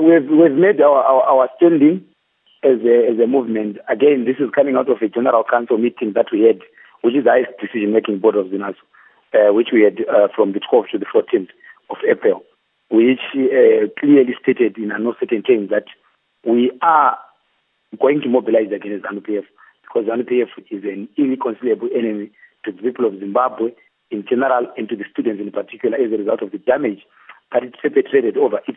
we've made our standing as a movement. Again, this is coming out of a general council meeting that we had, which is the highest decision-making board of ZINASO, which we had from the 12th to the 14th of April, which clearly stated in no certain terms that we are going to mobilize against ZANU-PF, because ZANU-PF is an irreconcilable enemy to the people of Zimbabwe in general and to the students in particular as a result of the damage that it perpetrated over its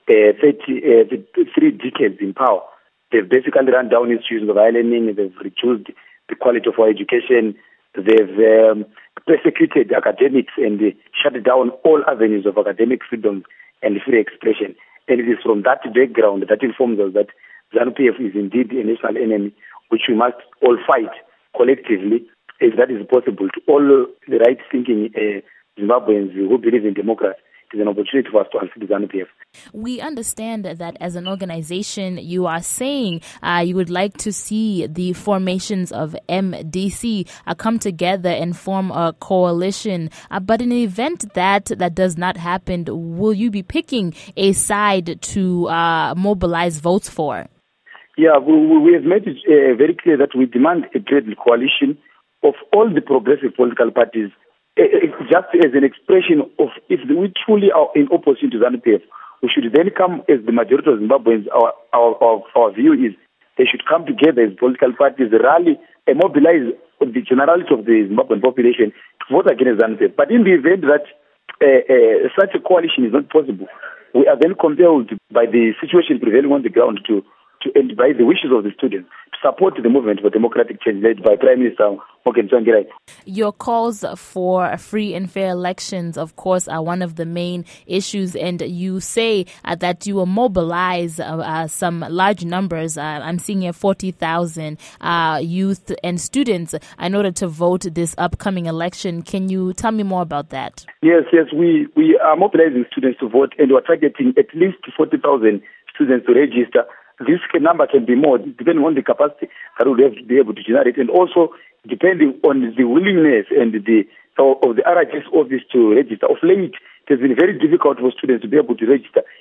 3 decades in power. They've basically run down institutions of higher learning, they've reduced the quality of our education, they've persecuted academics and shut down all avenues of academic freedom and free expression. And it is from that background that informs us that ZANU-PF is indeed a national enemy, which we must all fight collectively, if that is possible, to all the right-thinking Zimbabweans who believe in democracy. It is an opportunity for us to unseat ZANU-PF. We understand that as an organization, you are saying you would like to see the formations of MDC come together and form a coalition. But in the event that does not happen, will you be picking a side to mobilize votes for? Yeah, we have made it very clear that we demand a trade coalition of all the progressive political parties, just as an expression of if we truly are in opposition to ZANU-PF, we should then come as the majority of Zimbabweans. Our view is they should come together as political parties, rally and mobilize the generality of the Zimbabwean population to vote against ZANU-PF. But in the event that such a coalition is not possible, we are then compelled by the situation prevailing on the ground and by the wishes of the students to support the movement for democratic change led by Prime Minister Morgan Tsvangirai. Your calls for free and fair elections, of course, are one of the main issues, and you say that you will mobilize some large numbers. I'm seeing here 40,000 youth and students in order to vote this upcoming election. Can you tell me more about that? Yes, we are mobilizing students to vote, and we're targeting at least 40,000 students to register. This number can be more depending on the capacity that we'll have to be able to generate, and also depending on the willingness and of the RHS office to register. Of late, it has been very difficult for students to be able to register